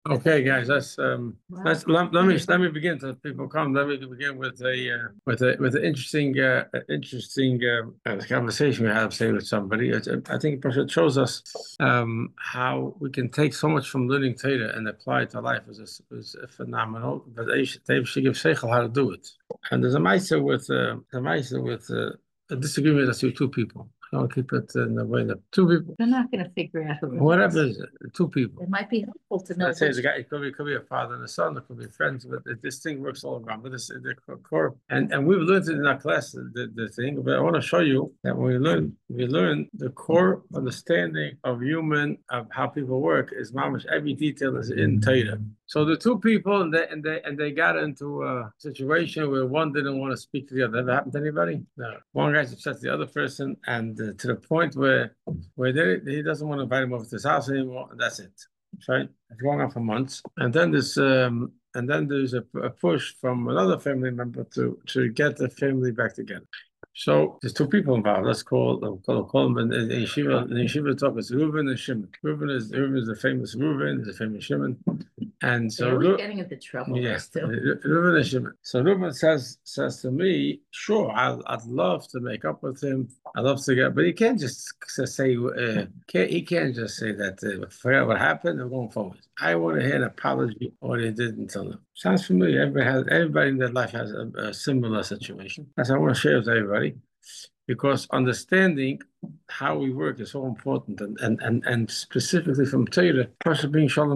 Okay, guys, let me begin to people come. Let me begin with an interesting conversation we had say with somebody. I think it shows us how we can take so much from learning Torah and apply it to life is phenomenal. But they should give seichel how to do it. And there's a ma'aser with a disagreement between two people. I'll keep it in the way that two people. They're not going to figure out who it Whatever is. is it, two people. It might be helpful to know. Let's say the guy, it could be a father and a son, it could be friends, but this thing works all around. But this the core, and we've learned it in our class the thing. But I want to show you that when we learn the core understanding of how people work is mamish. Every detail is in Torah. So the two people and they got into a situation where one didn't want to speak to the other. Ever happened to anybody? No. One guy's upset to the other person, and to the point where he doesn't want to invite him over to his house anymore. And that's it. Right? It's going on for months, and then there's a push from another family member to get the family back together. So there's two people involved. Let's call them in yeshiva. In yeshiva talk is Reuben and Shimon. Reuben is the famous Reuben, the famous Shimon, and so we're getting into trouble. Yes, Reuben and Shimon. So Reuben says to me, "Sure, I'd love to make up with him. I'd love to get, but he can't just say he can't just say that forget what happened. We're going forward. I want to hear an apology or they didn't tell them. Sounds familiar. Everybody in their life has a similar situation. That's what I want to share with everybody, because understanding how we work is so important, and specifically from Torah, being shalom.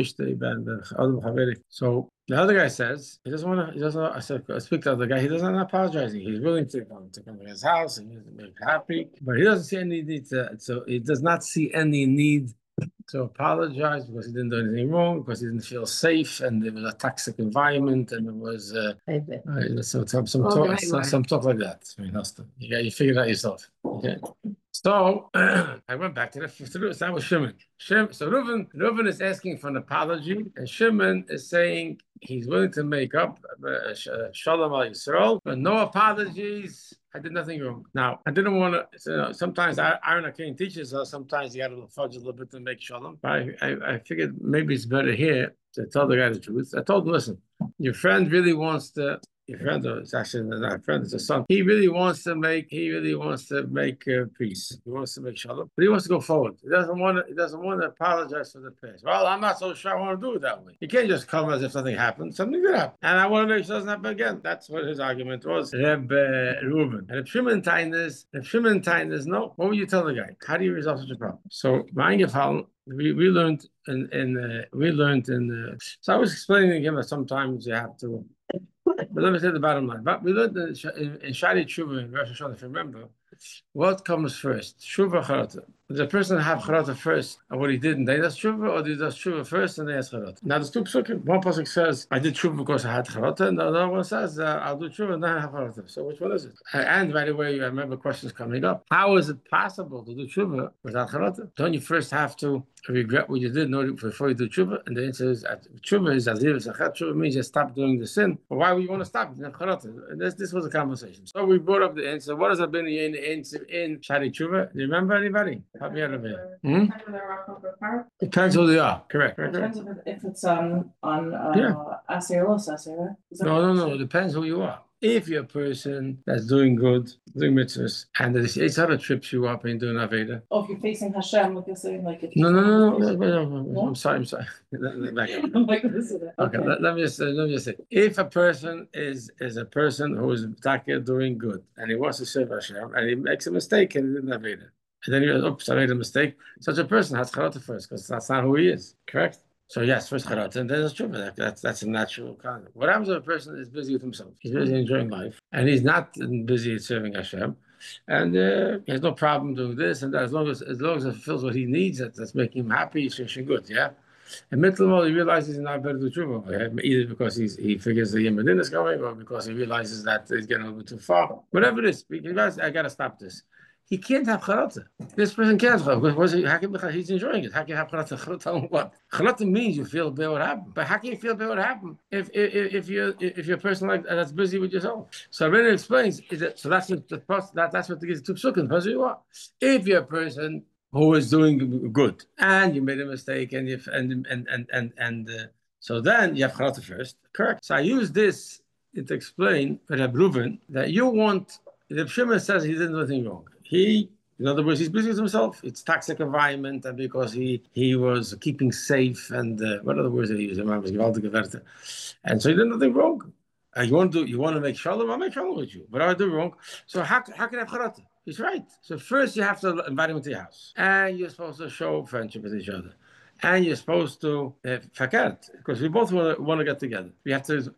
So the other guy says he doesn't want to. I speak to the other guy. He doesn't apologizing. He's willing to come to his house and he's make happy, but he doesn't see any need to. So he does not see any need to apologize because he didn't do anything wrong, because he didn't feel safe, and it was a toxic environment, and it was some talk like that. I mean, you figure it out yourself. Okay. So I went back to that was Shimon. So Reuven is asking for an apology, and Shimon is saying he's willing to make up Shalom al Yisrael, but no apologies. I did nothing wrong. Now, I didn't want to, sometimes Aaron Akin teaches us, sometimes you got to fudge a little bit to make shalom. I figured maybe it's better here to tell the guy the truth. I told him, listen, your friend really wants to, your friend, it's actually not a friend, it's a son. He really wants to make peace. He wants to make shalom, but he wants to go forward. He doesn't want to apologize for the past. Well, I'm not so sure I want to do it that way. You can't just come as if nothing happened. Something did happen, and I want to make sure it doesn't happen again. That's what his argument was. Reb Reuven. And if Shimon Tainus, no, what would you tell the guy? How do you resolve such a problem? So, we learned in so I was explaining to him that sometimes you have to. But let me say the bottom line. But we learned in Shari Tshuva in Rosh Hashanah, if you remember, what comes first? Tshuva Charata. Does a person have Charata first and what he did and then he does Tshuva, or he does Tshuva first and then he has Charata? Now there's two psukim. One pasuk says, I did Tshuva because I had Charata, and the other one says, I'll do Tshuva and then I have Charata. So which one is it? And by the way, I remember questions coming up. How is it possible to do Tshuva without Charata? Don't you first have to regret what you did before you do Tshuva? And the answer is, Tshuva is Azir Zachat. Tshuva means you stop doing the sin. But why would you want to stop? And this was a conversation. So we brought up the answer. What does Rabbeinu answer in Shari Tshuva? Do you remember anybody? Help me out of here. Depends who they are. Correct. Depends if it's on Asir or Sasir. No. It depends who you are. If you're a person that's doing good, doing mitzvahs, and it's other trips you up and doing Aveda. Oh, if you're facing Hashem, like you're saying, like if no. I'm sorry. Okay, let me just say. If a person is a person who is doing good and he wants to serve Hashem and he makes a mistake and he didn't Aveda, and then he goes, oops, I made a mistake. Such a person has charata first because that's not who he is. Correct? So yes, first charata, and then there's tshuva. That's a natural conduct. What happens if a person is busy with himself? He's busy enjoying life, and he's not busy serving Hashem, and he has no problem doing this and that. As long as it fulfills what he needs, that's making him happy, he's good. Yeah. And mentally, he realizes he's not better to do tshuva, either because he figures the Yemadin is coming, or because he realizes that he's getting a little bit too far. Whatever it is, guys, I got to stop this. He can't have charata. This person can't have charata. He's enjoying it. How can you have charata? Charata what? Charata means you feel bad what happened. But how can you feel bad what happened if you're a person like that's busy with yourself? So Rabbeinu explains so that's what the two psukim. If you're a person who is doing good, and you made a mistake, and so then you have charata first, correct? So I use this to explain for Reb Reuven that you want. Reb Shimon says he didn't do anything wrong. In other words, he's busy with himself. It's toxic environment, and because he was keeping safe, and what other words did he use? And so he did nothing wrong. You want to make shalom? I'll make shalom with you. But I do wrong. So how can I have charata? He's right. So first you have to invite him into your house, and you're supposed to show friendship with each other, and you're supposed to forget, because we both want to get together. We have to.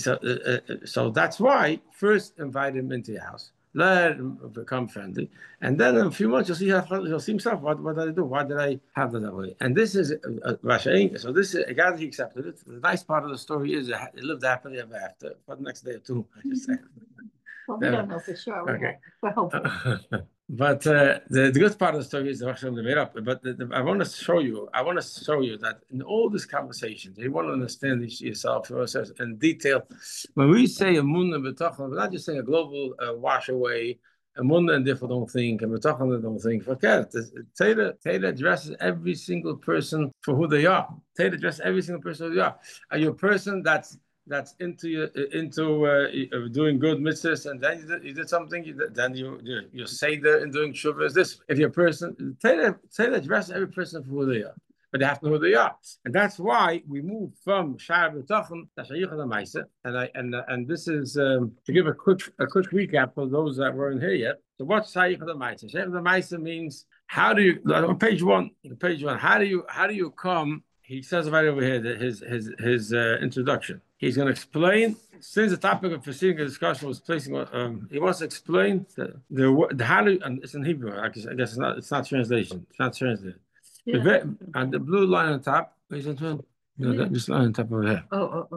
So that's why first invite him into your house. Let him become friendly, and then in a few months you'll see himself. What did I do? Why did I have that way? And this is Rashain. So this is a guy that he accepted it. The nice part of the story is that he lived happily ever after for the next day or two. Well, we don't know for sure. Okay. We're hopeful. But the good part of the story is the Hashem made up. But I want to show you that in all these conversations, you want to understand yourself in detail. When we say emunah and betachon, we're not just saying a global wash away. Emunah and different don't think, and betachon don't think. Forget it. Torah addresses every single person for who they are. Torah addresses every single person who they are. Are you a person that's into doing good mitzvahs, and then you did something, then you say that in doing shuvah is this. If you're a person, Torah addresses every person for who they are, but they have to know who they are, and that's why we move from Sha'ar B'tachon to Shayichad HaMaisa. And this is to give a quick recap for those that weren't here yet. So what's Shayichad HaMaisa? Shayichad HaMaisa means how do you on page one? How do you come? He says right over here that his introduction. He's going to explain, since the topic of preceding discussion was placing, he wants to explain the how do, and it's in Hebrew. I guess it's not translation. It's not translated. Yeah. And the blue line on top. This line on top over here.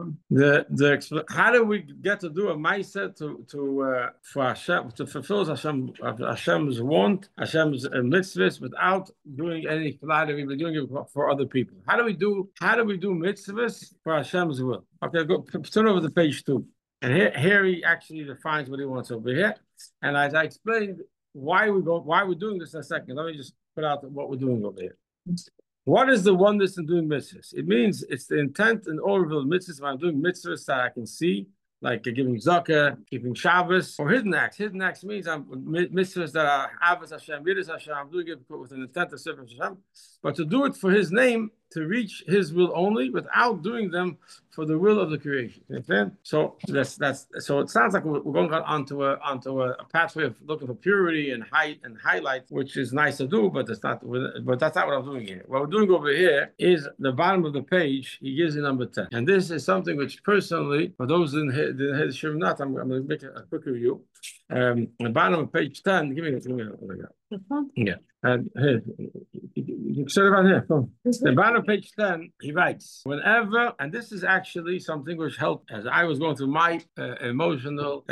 The how do we get to do a ma'aseh for Hashem, to fulfill Hashem's want, Hashem's mitzvahs, without doing any flattery? We've been doing it for other people. How do we do mitzvahs for Hashem's will? Okay, go turn over to page 2, and here he actually defines what he wants over here. And as I explained why we're doing this in a second, let me just put out what we're doing over here. What is the oneness in doing mitzvahs? It means it's the intent in all of the mitzvahs. When I'm doing mitzvahs that I can see, like giving zakah, keeping Shabbos, or hidden acts. Hidden acts means I'm mitzvahs that are Avos Hashem, Yiras Hashem. I'm doing it with an intent to serve Hashem, but to do it for His name, to reach His will only, without doing them for the will of the creation. Understand? So that's so it sounds like we're going onto a pathway of looking for purity and height and highlight, which is nice to do, but that's not what I'm doing here. What we're doing over here is the bottom of the page. He gives you number 10, and this is something which personally, for those who didn't hear the Shiur not, I'm going to make a quick review. The bottom of page 10. Give me yeah. And here, you sit around here. The bottom of page 10, he writes, whenever, and this is actually something which helped as I was going through my emotional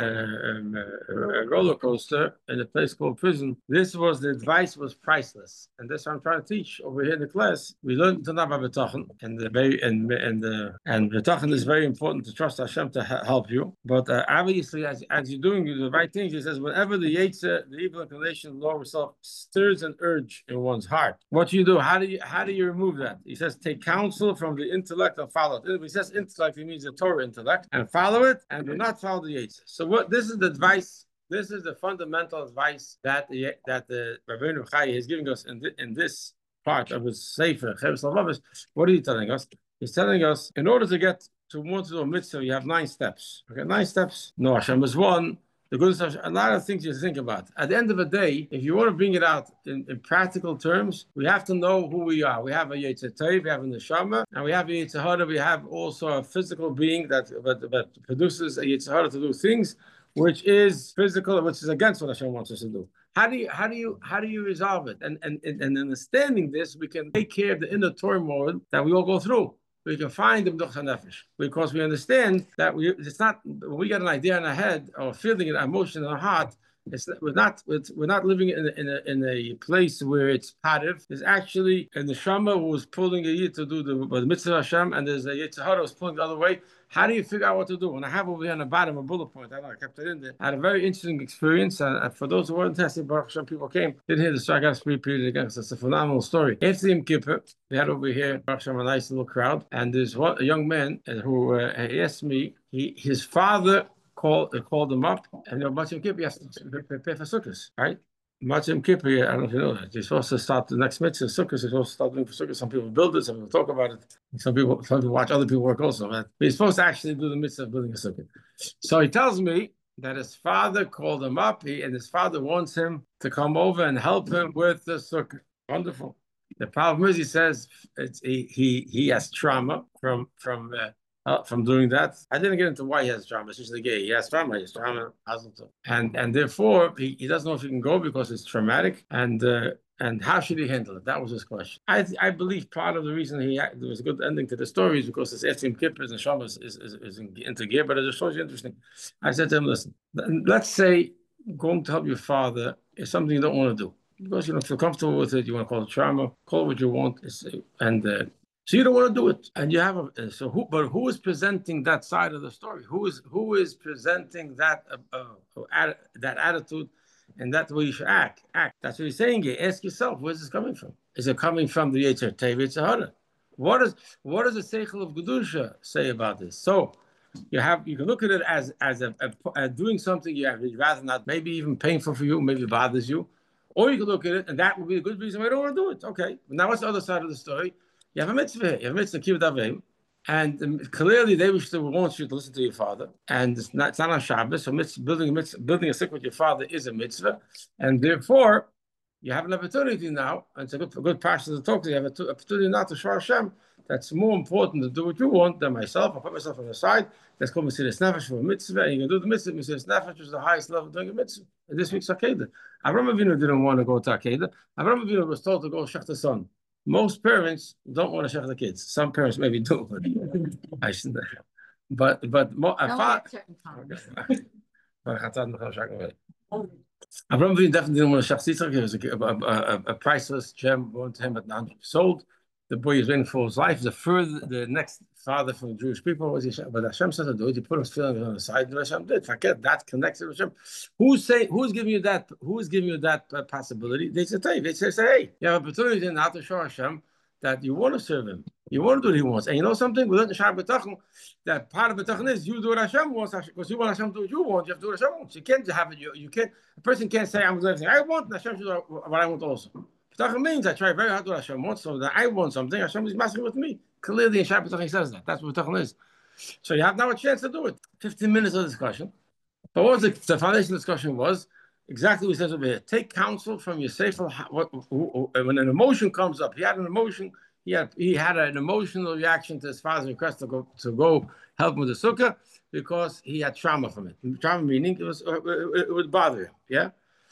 roller coaster in a place called prison. The advice was priceless, and that's what I'm trying to teach over here in the class. We learned to know about betachon, and betachon is very important, to trust Hashem to help you. But obviously, as you're doing the right things, he says, whenever the Yetzer, the evil inclination of the Lord itself, stirs an urge in one's heart, what do you do? How do you remove that? He says, take counsel from the intellect and follow it. If he says intellect, he means the Torah intellect, and follow it, and do not follow the Yetzer. So this is the advice. This is the fundamental advice that the Rabbeinu Chai is giving us in this part of his Sefer. What are you telling us? He's telling us, in order to want to do a mitzvah, you have 9 steps. Okay, 9 steps. No, Hashem is one. The goodness of a lot of things you think about. At the end of the day, if you want to bring it out in practical terms, we have to know who we are. We have a Yetzer Tov, we have a Neshama, and we have a Yetzer Hara. We have also a physical being that produces a Yetzer Hara to do things which is physical, which is against what Hashem wants us to do. How do you resolve it? And understanding this, we can take care of the inner turmoil that we all go through. We can find the B'duch HaNefesh, because we understand that it's not when we get an idea in our head or feeling an emotion in our heart, we're not living in a place where it's passive. There's actually a neshama who was pulling a yid to do the mitzvah Hashem, and there's a yetzer hara who's pulling the other way. How do you figure out what to do? And I have over here on the bottom a bullet point. I don't know, I kept it in there. I had a very interesting experience, and for those who weren't tested, Baruch Hashem, people came, didn't hear the story. I got to repeat it again because it's a phenomenal story. After Yom Kippur, we had over here, Baruch Hashem, a nice little crowd, and there's a young man who asked me, his father called him up, and Yom Kippur, he has to prepare for Sukkot, right? Yom Kippur, I don't know if you know that. You're supposed to start the next mitzvah, Sukkot. You're supposed to start doing for Sukkot. Some people build it, some people talk about it. Some people watch other people work also. But you're supposed to actually do the mitzvah of building a Sukkot. So he tells me that his father called him up, and his father wants him to come over and help him with the Sukkot. Wonderful. The problem is, he says he has trauma from doing that. I didn't get into why he has trauma. It's just the gay. He has trauma. And therefore, he doesn't know if he can go because it's traumatic. And how should he handle it? That was his question. I believe part of the reason there was a good ending to the story is because it's after Yom Kippur and Shama is into gear, but it's so interesting. I said to him, listen, let's say going to help your father is something you don't want to do. Because you don't feel comfortable with it, you want to call it trauma, call it what you want, so you don't want to do it, and you have who is presenting that side of the story? Who is presenting that attitude, and that's the way you should act? That's what he's saying here. Ask yourself, where's this coming from? Is it coming from the Yetzer Tov, Yetzer Hara? What does the Seichel of Gedusha say about this? So you can look at it as doing something you'd rather not, maybe even painful for you, maybe bothers you, or you can look at it and that would be a good reason why I don't want to do it. Okay, now what's the other side of the story? You have a mitzvah here. You have a mitzvah kibbutz avim, and clearly they want you to listen to your father, and it's not on Shabbos. So building a sukkah with your father is a mitzvah, and therefore you have an opportunity now. And it's a good passion to talk to. You have an opportunity now to show Hashem that's more important to do what you want than myself. I put myself on the side. That's called Mesiras Nefesh for a mitzvah, and you can do the mitzvah. Mesiras Nefesh, which is the highest level of doing a mitzvah. And this week's Akedah. Avraham Avinu didn't want to go to Akedah. Avraham Avinu was told to go shech the son. Most parents don't want to shech the kids. Some parents maybe do, but I shouldn't. But Avraham Avinu definitely didn't want to shech Yitzchak. It was a priceless gem born to him, but not sold. The boy is waiting for his life. The next father from the Jewish people was Hashem. But Hashem said to do it. He put his feelings on the side, and Hashem did. Forget that connected with Hashem. Who's giving you that? Who is giving you that possibility? They say, hey, you have opportunity now to show Hashem that you want to serve Him. You want to do what He wants. And you know something? We learned in Shar B'tachon that part of B'tachon is you do what Hashem wants, because you want Hashem to do what you want. You have to do what Hashem wants. You can't have it. You can't. A person can't say, I'm doing everything I want, and Hashem should do what I want also. B'tachon means I try very hard to do what Hashem wants, so that I want something, Hashem is messing with me. Clearly in Shar B'tachon He says that. That's what B'tachon is. So you have now a chance to do it. 15 minutes of discussion. But what was the foundation discussion was exactly what he says over here. Take counsel from your sefer. When an emotion comes up, he had an emotion. He had an emotional reaction to his father's request to go help him with the sukkah because he had trauma from it. Trauma meaning it would bother him. Yeah.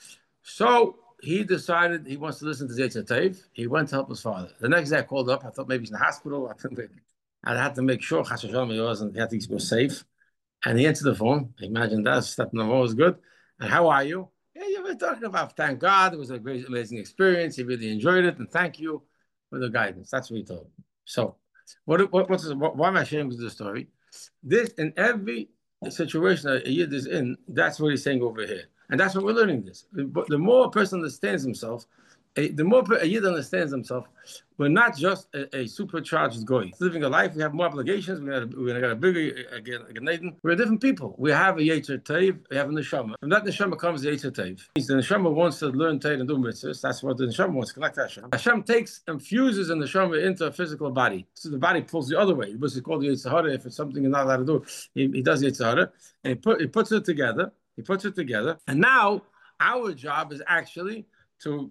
So he decided he wants to listen to Yetzer Tov. He went to help his father. The next day I called up. I thought maybe he's in the hospital. I had to make sure he had to be safe. And he answered the phone. Imagine that. Step number one was good. And how are you? Yeah, you were talking about, thank God. It was a great, amazing experience. He really enjoyed it. And thank you for the guidance. That's what he told me. So why am I sharing this story? This, in every situation that a Yid is in, that's what he's saying over here. And that's what we're learning this. But the more a person understands himself, the more a Yid understands himself, we're not just a supercharged goy. Living a life, we have more obligations, we got a bigger Gan. We're different people. We have a Yetzer Tov, we have a Neshama. From that Neshama comes the Yetzer Tov. The Neshama wants to learn Torah and do mitzvahs. That's what the Neshama wants, connect to Hashem. Hashem takes and fuses the Neshama into a physical body. So the body pulls the other way. This is called the Yetzer Hara. If it's something you're not allowed to do, he does Yetzer Hara, and he puts it together. He puts it together. And now our job is actually to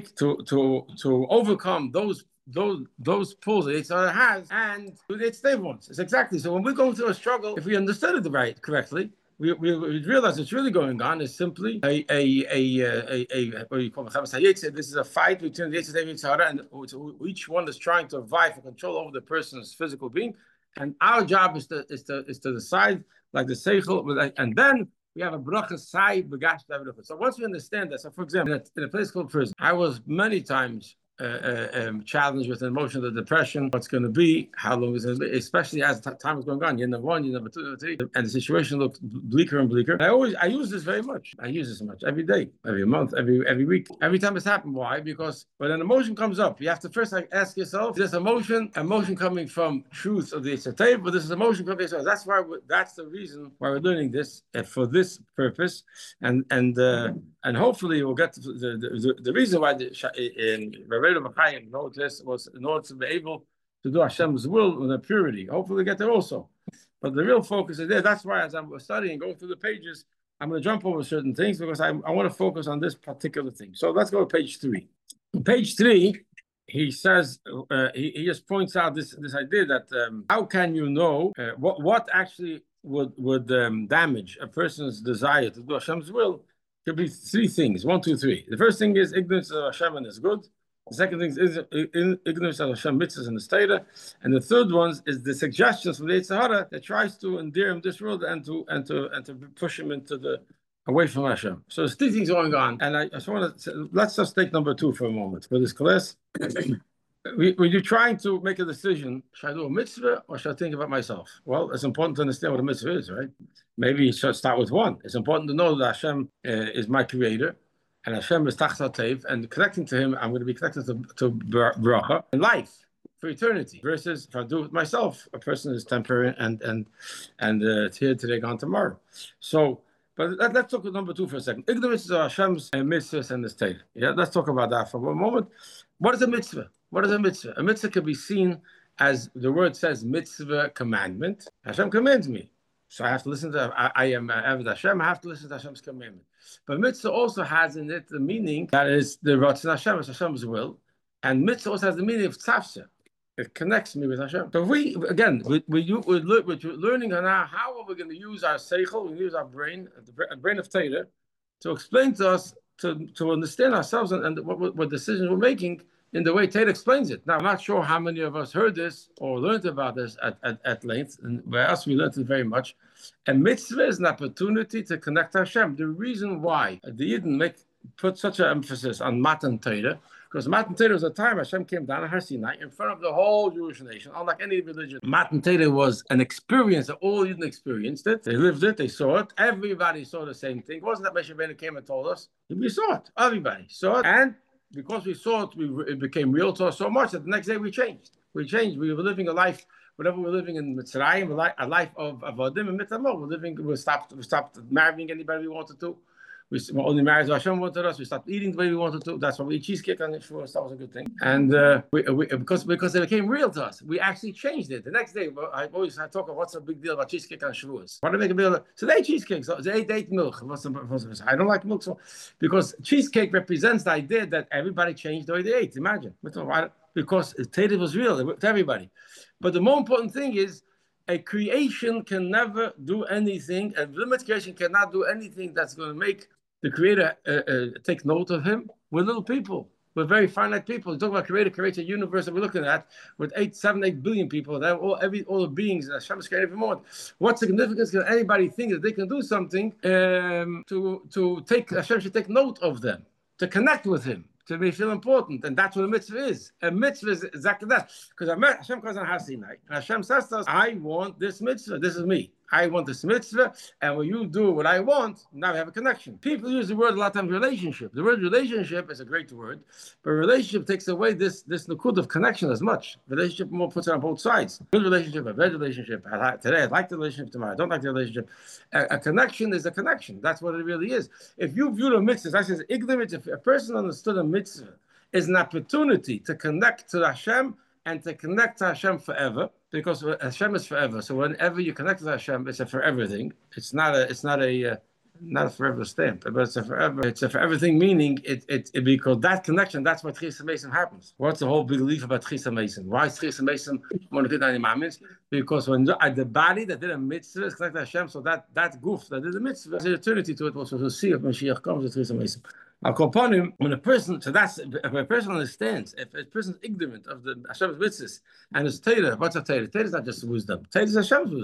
overcome those pulls that Yetzer Hara has and do the Yetzer Tov ones. It's exactly so. When we're going through a struggle, if we understood it correctly, we realize what's really going on is simply what you call it. This is a fight between the Yetzer Tov and Yetzer Hara, and each one is trying to vie for control over the person's physical being. And our job is to decide, like the Seichel, and then we have a bracha sai begash. So once we understand that, so for example, in a place called prison, I was many times challenged with an emotional depression. What's going to be? How long is it? Especially as time is going on. Year number 1, year number 2, year number 3, and the situation looks bleaker and bleaker. I use this very much. I use this much every day, every month, every week, every time it's happened. Why? Because when an emotion comes up, you have to first ask yourself: is this emotion coming from truth of the Yitzhak, but this is emotion from the Yitzhak? That's the reason why we're learning this for this purpose, and hopefully we'll get to the reason why Rabbeinu B'chaim wrote this was in order to be able to do Hashem's will in a purity. Hopefully we get there also. But the real focus is there. That's why as I'm studying, going through the pages, I'm going to jump over certain things because I want to focus on this particular thing. So let's go to page 3. On page 3, he says, he just points out this idea that how can you know what actually would damage a person's desire to do Hashem's will? Could be 3 things. 1, 2, 3. The first thing is ignorance of Hashem and His good. The second thing is ignorance of Hashem mitzvahs and the Torah. And the third one is the suggestions from the Yetzer Hara that tries to endear him this world and to push him into away from Hashem. So there's 3 things going on. And I just want to let's just take number 2 for a moment for this class. When you're trying to make a decision, should I do a mitzvah or should I think about myself? Well, it's important to understand what a mitzvah is, right? Maybe you should start with 1. It's important to know that Hashem is my creator, and Hashem is Tachta Tev, and connecting to Him, I'm going to be connected to bracha and life for eternity. Versus if I do it myself, a person is temporary and here today, gone tomorrow. So, but let's talk about number 2 for a second. Ignorance of Hashem's mitzvahs and His Torah. Yeah, let's talk about that for one moment. What is a mitzvah? What is a mitzvah? A mitzvah can be seen as the word says mitzvah, commandment. Hashem commands me. So I have to listen to, I am Eved Hashem, I have to listen to Hashem's commandment. But mitzvah also has in it the meaning that is the Ratzon Hashem, it's Hashem's will. And mitzvah also has the meaning of tzavsha. It connects me with Hashem. So we're learning now how are we going to use our seichel, we use our brain, the brain of Torah, to explain to us, to understand ourselves and what decisions we're making in the way Torah explains it. Now, I'm not sure how many of us heard this or learned about this at length, and where else we learned it very much. And mitzvah is an opportunity to connect to Hashem. The reason why the Yidden put such an emphasis on Matan Torah, because Matan Torah was a time Hashem came down on Har Sinai in front of the whole Jewish nation, unlike any religion. Matan Torah was an experience that all Yidden experienced it. They lived it, they saw it. Everybody saw the same thing. It wasn't that Moshe Rabbeinu came and told us. We saw it. Everybody saw it. And because we saw it, it became real to us so much that the next day we changed. We were living a life, whatever we're living in Mitzrayim, a life of Avodim and Mitzvah. We stopped marrying anybody we wanted to. We only married Hashem wanted us. We stopped eating the way we wanted to. That's why we eat cheesecake on Shavuos. That was a good thing. And because they became real to us, we actually changed it. The next day, I talk about what's the big deal about cheesecake on Shavuos. Why do they make a big deal? So they ate cheesecake. So they ate milk. I don't like milk, because cheesecake represents the idea that everybody changed the way they ate. Imagine, because Torah was real to everybody. But the more important thing is, a creation can never do anything, a limited creation cannot do anything that's going to make the Creator take note of Him. We're little people. We're very finite people. You talk about Creator creates a universe that we're looking at with 8 billion people. That all the beings that Hashem is creating every moment. What significance can anybody think that they can do something to take Hashem should take note of them, to connect with Him, to be feel important, and that's what a mitzvah is. A mitzvah is exactly that. Because Hashem comes on Har Sinai, and Hashem says to us, I want this mitzvah. This is me. I want this mitzvah, and when you do what I want, now we have a connection. People use the word a lot of times relationship. The word relationship is a great word, but relationship takes away this nakud of connection as much. Relationship more puts it on both sides. Good relationship, a bad relationship. Today I like the relationship, tomorrow I don't like the relationship. A connection is a connection. That's what it really is. If you view a mitzvah, I says ignorance, if a person understood a mitzvah is an opportunity to connect to Hashem and to connect to Hashem forever, because Hashem is forever. So whenever you connect to Hashem, it's a forever thing. It's not a forever stamp, but it's a forever thing. Meaning it because that connection, that's what Chis Mason happens. What's the whole big belief about Chis Mason? Why is Chis Mason one of the imams? Because when the body that did a mitzvah is connected to Hashem, so that goof that did a mitzvah, there's eternity to it. Also, to see if Mashiach comes with Chis Mason. I'll call upon him when a person. So that's if a person understands. If a person is ignorant of the Hashem's mitzvahs and his Torah, what's a Torah? Torah is not just wisdom. Torah is Hashem's wisdom.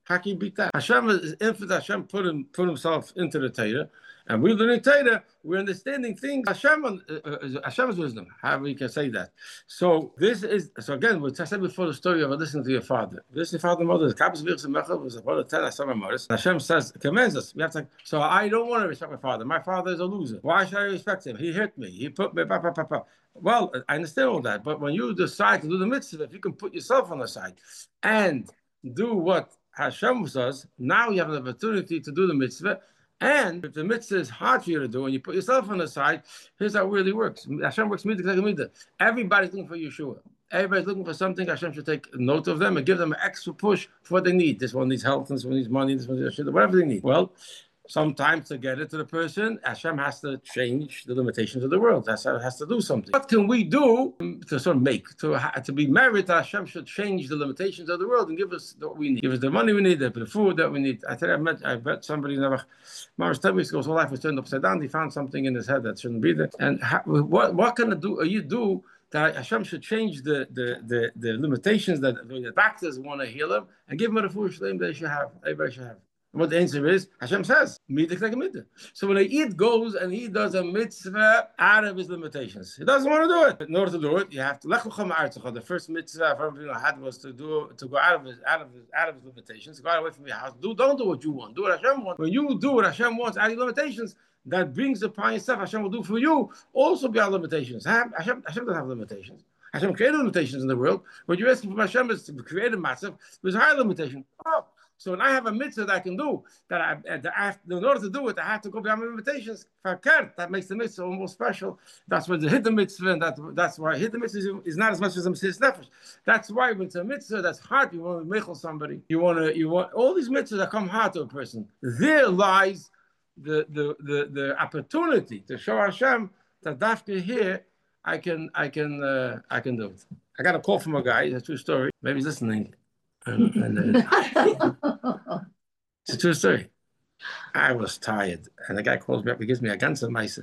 How can you beat that? Hashem is infinite. Hashem put himself into the Torah, and we learning Torah. We're understanding things. Hashem's wisdom. How we can say that? So this is again. We said before the story of listening to your father. Listening to your father and mother. Was a father 10 Hashem says commands us. We have to. So I don't want to respect my father. My father is a loser. Why should I respect him? He hit me. He put me. Well, I understand all that, but when you decide to do the mitzvah, if you can put yourself on the side and do what Hashem does, now you have an opportunity to do the mitzvah. And if the mitzvah is hard for you to do and you put yourself on the side, here's how it really works. Hashem works midah. Everybody's looking for Yeshua. Everybody's looking for something. Hashem should take note of them and give them an extra push for what they need. This one needs health, this one needs money, this one needs whatever they need. Well, sometimes to get it to the person, Hashem has to change the limitations of the world. Hashem has to do something. What can we do to sort of to be married to Hashem should change the limitations of the world and give us what we need. Give us the money we need, the food that we need. I bet somebody never, Mars 10 weeks ago, his whole life was turned upside down. He found something in his head that shouldn't be there. And what can you do that Hashem should change the limitations that the doctors want to heal them and give them the food they should have. Everybody should have. What the answer is, Hashem says, midah. So when a Yid goes and he does a mitzvah out of his limitations, he doesn't want to do it. But in order to do it, you have to lech l'cha ma'artzecha. The first mitzvah I had was to go out of his limitations, go away from your house. Don't do what you want. Do what Hashem wants. When you do what Hashem wants out of your limitations, that brings upon yourself. Hashem will do for you also beyond limitations. Hashem doesn't have limitations. Hashem created limitations in the world. What you're asking from Hashem is to create a massive with higher limitation. So when I have a mitzvah that I can do, in order to do it, I have to go beyond my limitations. That makes the mitzvah almost special. That's why the hit the mitzvah, and that's why hit the mitzvah is not as much as a mitzvah nefesh. That's why when it's a mitzvah that's hard, you want to mechel somebody. You want all these mitzvahs that come hard to a person. There lies the opportunity to show Hashem that dafka here I can do it. I got a call from a guy. It's a true story. Maybe he's listening. It's a true story. I was tired, and the guy calls me up. He gives me a ganze meise.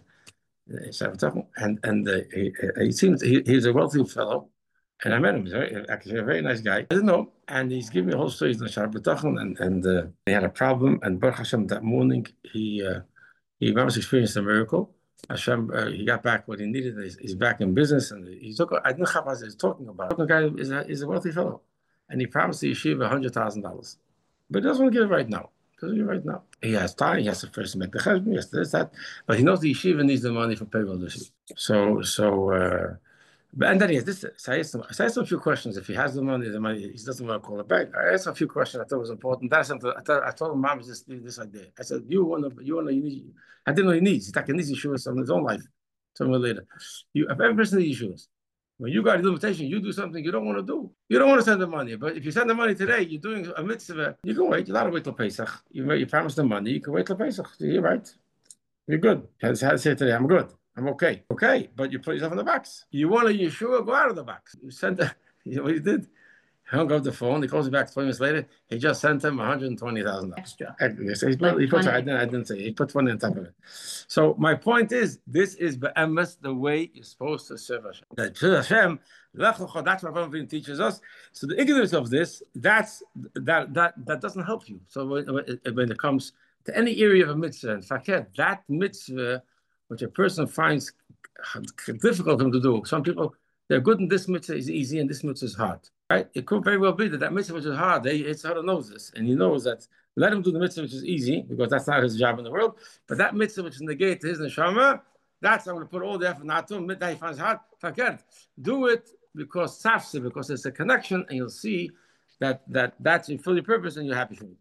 And he seems he's a wealthy fellow, and I met him. He's actually a very nice guy. I didn't know, and he's giving me a whole story. He's in Shabbat, and he had a problem. And Baruch Hashem, that morning he almost experienced a miracle. Hashem, he got back what he needed. He's back in business, and I didn't know what he's talking about. The guy is a wealthy fellow. And he promised the yeshiva $100,000, but he doesn't want to give it right now. He has time. He has to first make the cheshbon. He has to this, that. But he knows the yeshiva needs the money for payroll this year. And then he has this. So I asked him a few questions. If he has the money, he doesn't want to call it back. I asked him a few questions I thought was important. I told him, Mom, just leave this idea. I said, you need. I didn't know he needs. He needs yeshua in his own life. Tell me later. Every person needs yeshua. When you got a limitation, you do something you don't want to do. You don't want to send the money. But if you send the money today, you're doing a mitzvah, you can wait. You're allowed to wait till Pesach. You promise the money, you can wait till Pesach. You're right. You're good. How to say today, I'm good. I'm okay. Okay, but you put yourself in the box. You want a Yeshua, go out of the box. You sent you know what he did? He hung up the phone. He calls me back 20 minutes later. He just sent him $120,000 extra. I didn't say. He put 20 on top of it. So my point is, this is be'emes the way you're supposed to serve Hashem. Hashem, that's what Rabbi teaches us. So the ignorance of this, that doesn't help you. So when it comes to any area of a mitzvah, in fact, that mitzvah, which a person finds difficult for him to do. Some people, they're good in this mitzvah is easy and this mitzvah is hard. Right? It could very well be that mitzvah which is hard, it's hard to knows this, and he knows that let him do the mitzvah which is easy because that's not his job in the world. But that mitzvah which is negate to his neshama, that's I'm going to put all the effort not to him. That he finds hard. Forget. Do it because it's a connection, and you'll see that's you fully purpose and you're happy for it.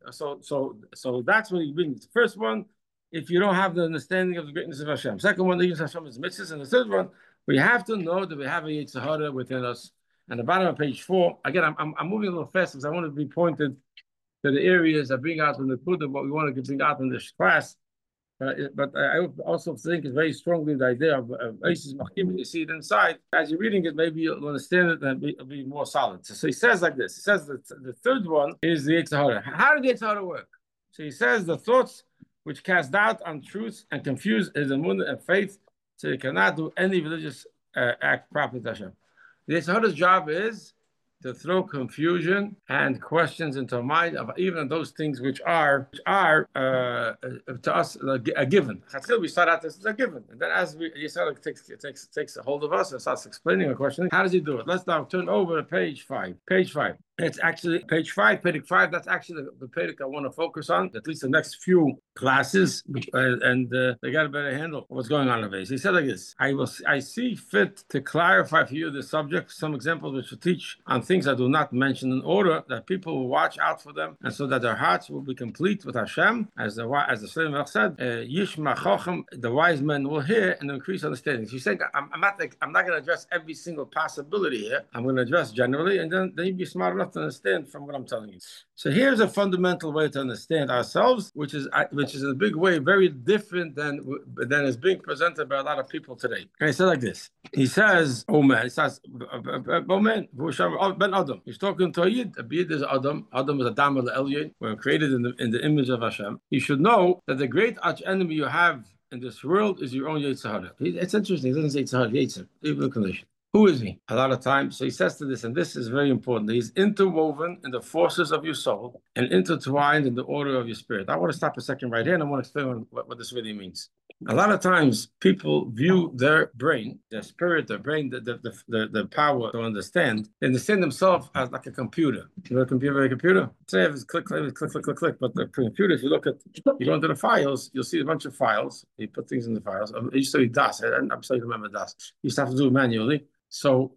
So that's what he brings. The first one, if you don't have the understanding of the greatness of Hashem. Second one, the use of Hashem is mitzvahs, and the third one, we have to know that we have a Yetzer Hara within us. And the bottom of page 4, again, I'm moving a little fast because I want to be pointed to the areas I bring out in the Kudah, what we want to bring out in this class. But I also think it's very strongly the idea of Isis Machim. You see it inside. As you're reading it, maybe you'll understand it and it'll be more solid. So he says like this. He says that the third one is the Yetzer Hara. How did the Yetzer Hara work? So he says the thoughts which cast doubt on truth and confuse his emunah and faith, so he cannot do any religious act properly to Hashem. The Yetzer Hara's job is to throw confusion and questions into our mind of even those things which are to us a given. We start out this as a given, and then as Yisrael takes a hold of us and starts explaining a question. How does he do it? Let's now turn over to page 5. Page 5. It's actually page 5, Perek 5. That's actually the Perek I want to focus on, at least the next few classes, and they got a better handle of what's going on in the base. He said like this: I see fit to clarify for you the subject, some examples which will teach on things I do not mention in order that people will watch out for them, and so that their hearts will be complete with Hashem, as the Shlomo said, Yishma Chochem, the wise men will hear and increase understanding. So he's saying, I'm not going to address every single possibility here. I'm going to address generally, and then you'll be smart enough to understand from what I'm telling you. So here's a fundamental way to understand ourselves, which is in a big way very different than is being presented by a lot of people today. And he said like this. He says, "Oh man," he says, "Oh man, Ben Adam." He's talking to a Yid. A Yid is Adam. Adam is Adam al-Elyon. We're created in the image of Hashem. You should know that the great arch enemy you have in this world is your own Yetzer Hara. It's interesting. He doesn't say Yetzer Hara, Yetzer, even condition. Who is he? A lot of times, so he says to this, and this is very important. He's interwoven in the forces of your soul and intertwined in the order of your spirit. I want to stop a second right here, and I want to explain what this really means. A lot of times, people view their brain, their spirit, their brain, the power to understand themselves as like a computer. You know a computer? Say it's click, click, click, click, click, click. But the computer, if you go into the files, you'll see a bunch of files. You put things in the files. It used to be DOS. I'm sorry to remember DOS. You used to have to do it manually. So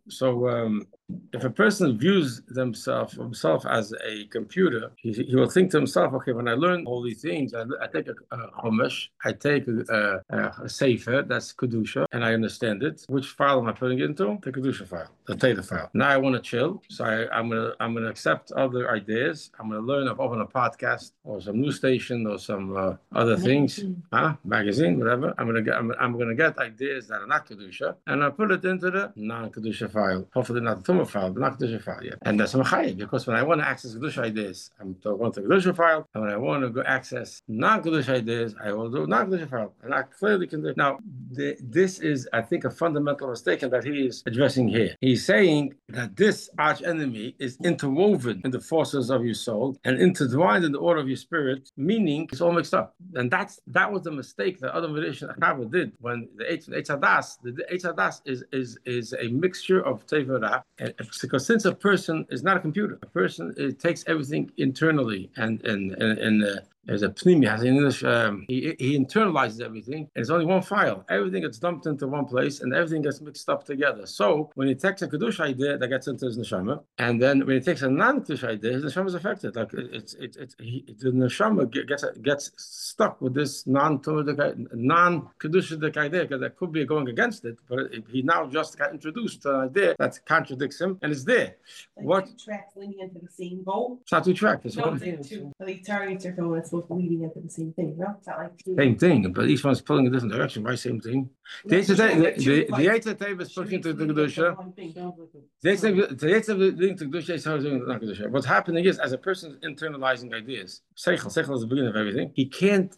if a person views himself as a computer, he will think to himself, okay, when I learn all these things, I take a Chumash, I take a Sefer, that's Kedusha, and I understand it. Which file am I putting it into? The Kedusha file, the Theta file. Now I want to chill, so I'm gonna accept other ideas. I'm gonna learn, open a podcast or some news station or some other things, magazine, whatever. I'm gonna get ideas that are not Kedusha, and I put it into the non-Kedusha file. Hopefully not the file, but not Kedusha file yet. And that's Machayev, because when I want to access Kedusha ideas, I'm going to the Kedusha file, and when I want to go access non-Kedusha ideas, I will do non-Kedusha file. And I clearly can do. Now, this is, I think, a fundamental mistake that he is addressing here. He's saying that this arch enemy is interwoven in the forces of your soul and intertwined in the order of your spirit, meaning it's all mixed up. And that was the mistake that Adam Chava did when the Eitz Hadas is a mixture of Tevera, because since a person is not a computer, a person takes everything internally and there's a pnimi, has in English, he internalizes everything, and it's only one file. Everything gets dumped into one place, and everything gets mixed up together. So when he takes a Kedusha idea, that gets into his neshama, and then when he takes a non-Kedusha idea, his neshama is affected. Like the neshama gets stuck with this non-Kedusha idea, because that could be going against it, but he now just got introduced to an idea that contradicts him, and it's there. What tracks leading into the same goal? It's not two tracks. It's the targets are going leading into the same thing, no? It's not like same thing, but each one's pulling a different direction. Why same thing? The Eitz Hadas is pushing to the Kedusha. The Eitz Hadas leading to Kedusha is not Kedusha. What's happening is, as a person is internalizing ideas, Seichel is the beginning of everything. He can't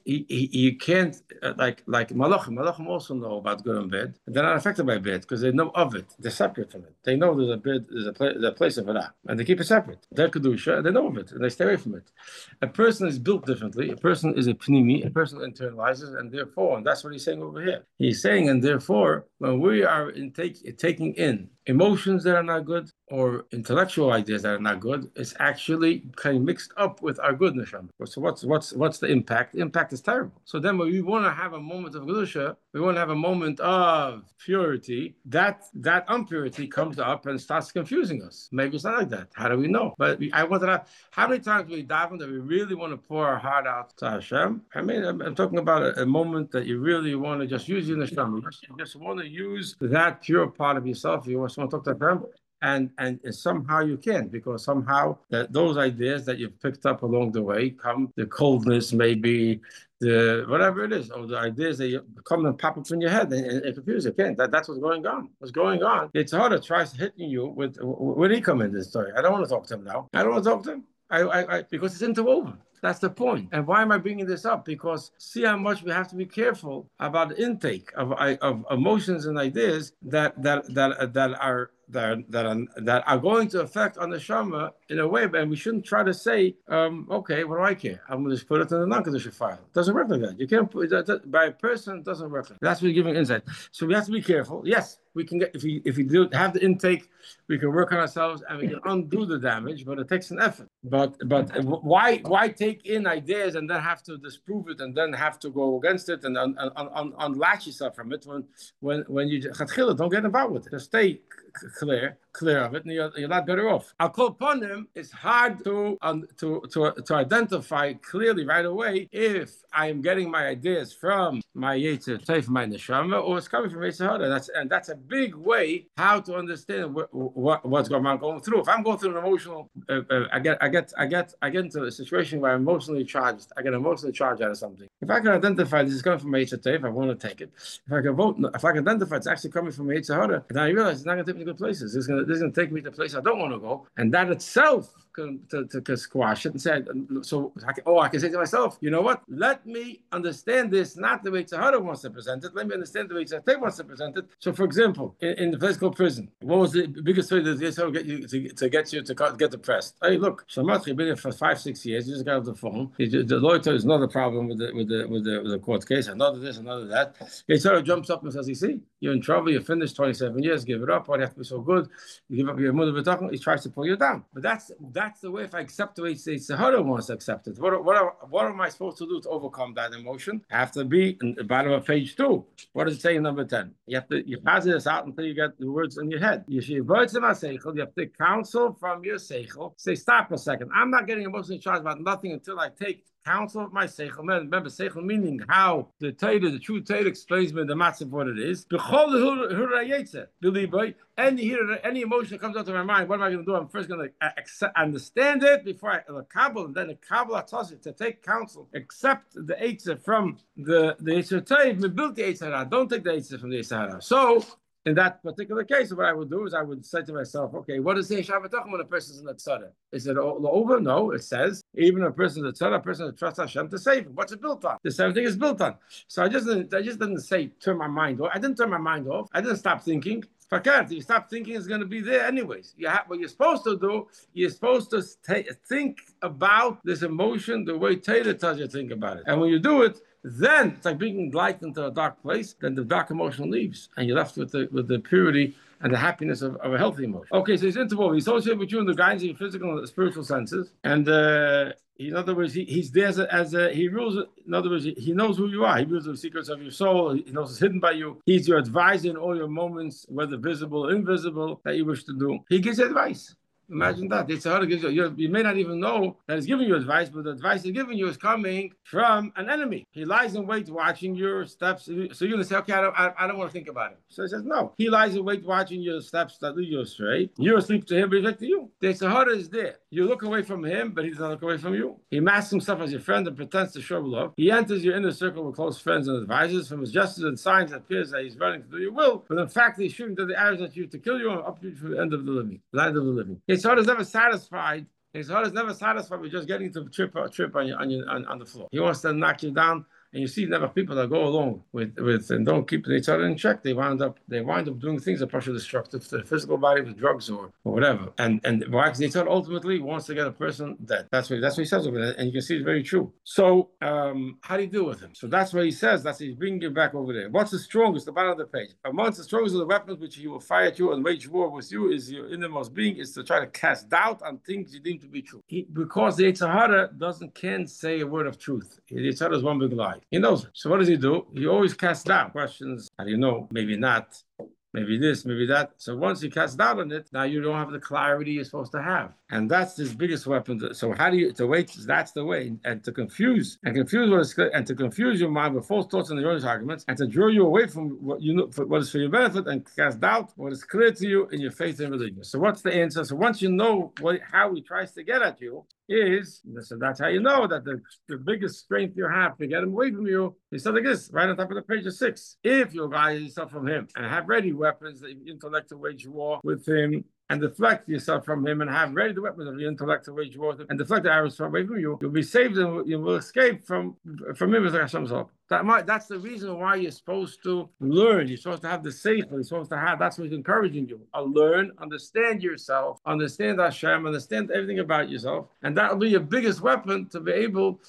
like Malachim also know about good and bad. They're not affected by bad because they know of it. They're separate from it. They know there's a place of it, and they keep it separate. They're Kedusha, they know of it, and they stay away from it. A person is built differently. A person is a pnimi. A person internalizes, and therefore, and that's what he's saying over here. He's saying, and therefore, when we are taking in emotions that are not good or intellectual ideas that are not good, it's actually kind of mixed up with our good neshama. So what's the impact? The impact is terrible. So then when we want to have a moment of Kedusha, we want to have a moment of purity, that impurity comes up and starts confusing us. Maybe it's not like that. How do we know? But I wanted to, how many times we daven that we really want to pour our heart out to Hashem? I mean, I'm talking about a moment that you really want to just use your neshama. You just want to use that pure part of yourself. You want to talk to Hashem. And somehow you can't, because somehow those ideas that you've picked up along the way come, the coldness, maybe the whatever it is, or the ideas that you come and pop up in your head and confuse you. Can't. That's what's going on. What's going on? It's harder. Tries hitting you with where did he come in this story? I don't want to talk to him now. I don't want to talk to him. I because it's interwoven. That's the point. And why am I bringing this up? Because see how much we have to be careful about the intake of emotions and ideas that that are going to affect on the neshama in a way, and we shouldn't try to say, okay, what do I care? I'm going to just put it in the non-kedusha file. It doesn't work like that. You can't put that by a person. It doesn't work like that. That's what you're giving insight. So we have to be careful. Yes, we can get if we do have the intake, we can work on ourselves and we can undo the damage, but it takes an effort. But why take in ideas and then have to disprove it and then have to go against it and unlatch yourself from it when you don't get involved with it. Just stay clear of it, and you're not better off. I'll call upon them. It's hard to identify clearly right away if I am getting my ideas from my Yetzer Tov, my neshama, or it's coming from Yetzer Hara. And that's a big way how to understand what's going through. If I'm going through an emotional, I get into a situation where I'm emotionally charged. I get emotionally charged out of something. If I can identify this is coming from Yetzer Tov, I want to take it. If I can identify it's actually coming from Yetzer Hara, then I realize it's not going to take me to good places. This is going to take me to a place I don't want to go, and that itself can squash it and say, so I can say to myself, you know what? Let me understand this not the way Yetzer Hara wants to present it. Let me understand the way Yetzer Tov wants to present it. So, for example, in the place called prison, what was the biggest way that Yetzer Hara get you to get depressed? Hey, look, Shamat, you've been here for 5-6 years. You just got off the phone. The lawyer is not a problem with the court case. Another this, another that. Yetzer Hara jumps up and says, "You see, you're in trouble. You finished 27 years. Give it up. Why do you have to be so good? You give up your mother b'tachon." He tries to pull you down. But that's the way. If I accept the way Yetzer Hara wants to accept it, what am I supposed to do to overcome that emotion? I have to be in the bottom of page 2. What does it say in number 10? You pass this out until you get the words in your head. You have to counsel from your seichel. Say, stop a second. I'm not getting emotionally charged about nothing until I take counsel of my seichel. Remember, seichel meaning how the true Torah explains me the matzah what it is. Any emotion that comes out of my mind, what am I going to do? I'm first going to understand it before I kabbalah, and then the kabbalah tells it to take counsel, accept the eitzah from the Yetzer Tov, build the Yetzer Hara. Don't take the eitzah from the Yetzer Hara. So, in that particular case, what I would do is I would say to myself, okay, what does it say Shabbatach when a person's in the tzara? Is it all over? No, it says even a person in the tzara, a person that trusts Hashem to save him. What's it built on? The same thing is built on. So I just didn't say turn my mind off. I didn't turn my mind off. I didn't stop thinking. If you stop thinking, it's going to be there anyways. What you're supposed to do, you're supposed to think about this emotion the way Taylor tells you to think about it. And when you do it, then it's like bringing light into a dark place. Then the dark emotion leaves, and you're left with the purity and the happiness of a healthy emotion. Okay, so he's interwoven. He's associated with you in the guidance of your physical and spiritual senses, and in other words, he's there as he rules. In other words, he knows who you are. He rules the secrets of your soul. He knows it's hidden by you. He's your advisor in all your moments, whether visible or invisible, that you wish to do. He gives you advice. Imagine that. Yetzer Hara gives you may not even know that he's giving you advice, but the advice he's giving you is coming from an enemy. He lies in wait watching your steps. So you're going to say, okay, I don't want to think about it. So he says, no. He lies in wait watching your steps that lead you astray. You're asleep to him, but he's back to you. The Yetzer Hara is there. You look away from him, but he doesn't look away from you. He masks himself as your friend and pretends to show love. He enters your inner circle with close friends and advisors. From his gestures and signs, it appears that he's running to do your will. But in fact, he's shooting to the arrows at you to kill you and up you to the end of the living. The end of the living. Yetzer Hara is never satisfied. His heart is never satisfied with just getting to trip on the floor. He wants to knock you down. And you see never people that go along with and don't keep each other in check. They wind up doing things that are partially destructive to the physical body with drugs or whatever. And each other ultimately wants to get a person dead. That's what he says over there, and you can see it's very true. So how do you deal with him? So that's what he says. That's he's bringing you back over there. What's the strongest? The bottom of the page. Amongst the strongest of the weapons which he will fire at you and wage war with you is your innermost being is to try to cast doubt on things you deem to be true. Because the Yetzer Hara can't say a word of truth. The Yetzer Hara is one big lie. He knows it. So what does he do? He always casts down questions. How do you know? Maybe not. Maybe this, maybe that. So once you cast doubt on it, now you don't have the clarity you're supposed to have. And that's his biggest weapon. So how do you, to wait, that's the way. And to confuse what is clear, and to confuse your mind with false thoughts and erroneous arguments, and to draw you away from what you know, what is for your benefit, and cast doubt what is clear to you in your faith and religion. So what's the answer? So once you know how he tries to get at you, so that's how you know that the biggest strength you have to get him away from you is something like this, right on top of the page of 6. If you guide yourself from him and have ready weapons that intellect to wage war with him and deflect yourself from him and have ready the weapons of your intellect to wage war and deflect the arrows away from you, you'll be saved and you will escape from him with Hashem's help. That's the reason why you're supposed to learn. You're supposed to have the seichel. You're supposed to have. That's what he's encouraging you. Learn, understand yourself, understand Hashem, understand everything about yourself, and that will be your biggest weapon to be able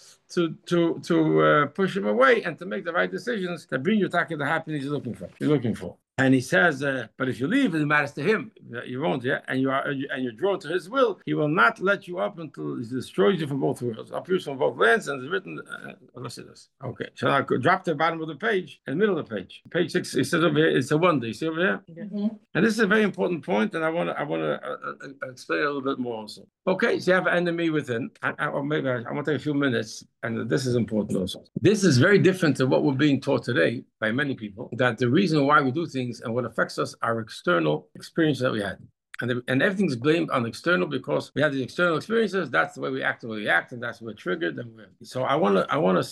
to push him away and to make the right decisions that bring you back to the happiness you're looking for. And he says, but if you leave, it matters to him. You won't, yeah, and you're drawn to his will. He will not let you up until he destroys you from both worlds, uproots from both lands, and it's written. Let's see this. Okay, so now drop to the bottom of the page, in the middle of the page, page 6. It says over here, it's a wonder. You see over here, and this is a very important point, and I want to explain a little bit more also. Okay, so you have an enemy within. Or maybe I want to take a few minutes, and this is important also. This is very different to what we're being taught today by many people. That the reason why we do things and what affects us are external experiences that we had. And everything's blamed on external because we have these external experiences. That's the way we act, and that's what we're triggered. So I want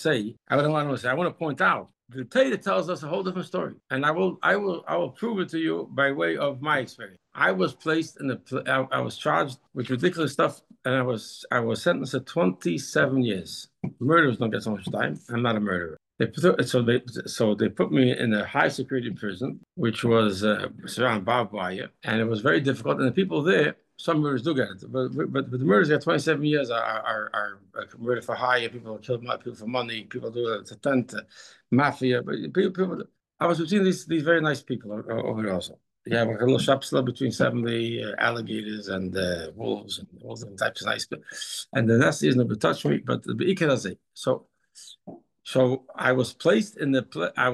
to point out the Torah tells us a whole different story, and I will prove it to you by way of my experience. I was placed I was charged with ridiculous stuff, and I was sentenced to 27 years. Murderers don't get so much time. I'm not a murderer. They put me in a high security prison, which was surrounded barbed wire, and it was very difficult. And the people there, some murders do get it, but the murders get 27 years are murder for hire. People kill people for money. People do it to tent, mafia. But people. I was between these very nice people over there also. Yeah, like a little shop between 70 alligators and wolves and all different types of nice. And the nasty is never touched me, but the ikeraze. So I was placed in the